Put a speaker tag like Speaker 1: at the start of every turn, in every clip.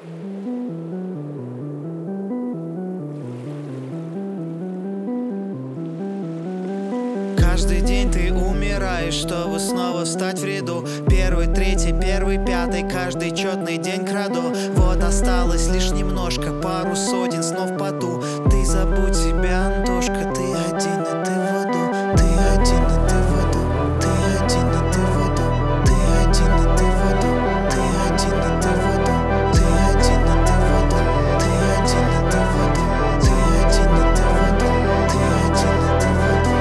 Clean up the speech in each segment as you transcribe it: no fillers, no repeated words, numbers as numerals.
Speaker 1: Каждый день ты умираешь, чтобы снова встать в ряду. Первый, третий, первый, пятый, каждый четный день краду. Вот осталось лишь немножко, пару сотен снов в поту. Ты забудь себя, Антошка, ты один и ты в аду. Ты один и ты в аду. Ты один и ты в аду. Ты один и ты в аду. Ты один и ты в аду. Ты один и ты в аду. Ты один и ты в аду. Ты один и ты в аду. Ты один и ты в аду.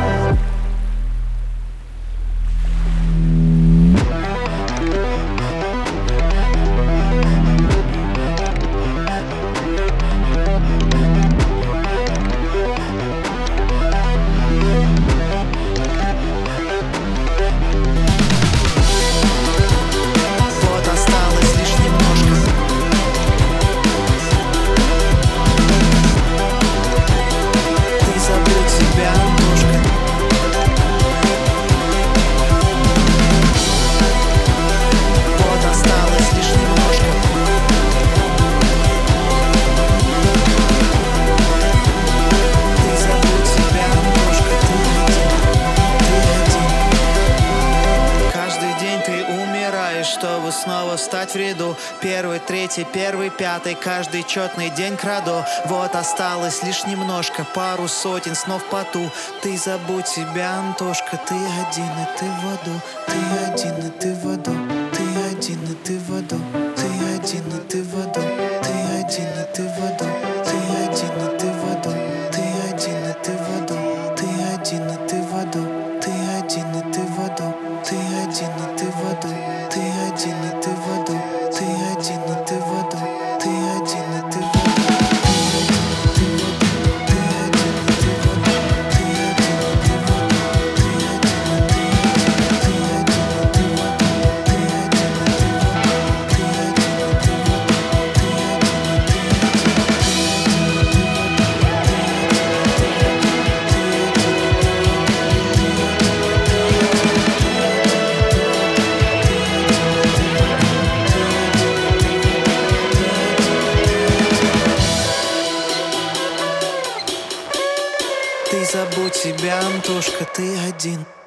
Speaker 1: Чтобы снова встать в ряду. Первый, третий, первый, пятый, каждый четный день краду. Вот осталось лишь немножко, пару сотен снов в поту. Ты забудь себя, Антошка, ты один и ты в аду. Ты один и ты в аду. Ты один и ты в аду. Ты один и ты в аду. Ты один и ты в аду. Ты один и ты в аду. Ты один и ты в аду. Ты один и ты в аду. Ты один и ты в аду. Ты один и ты в аду. Ты один и ты в аду. Ты один и ты в аду. Ты один и ты в аду. Ты забудь себя, Антошка, ты один.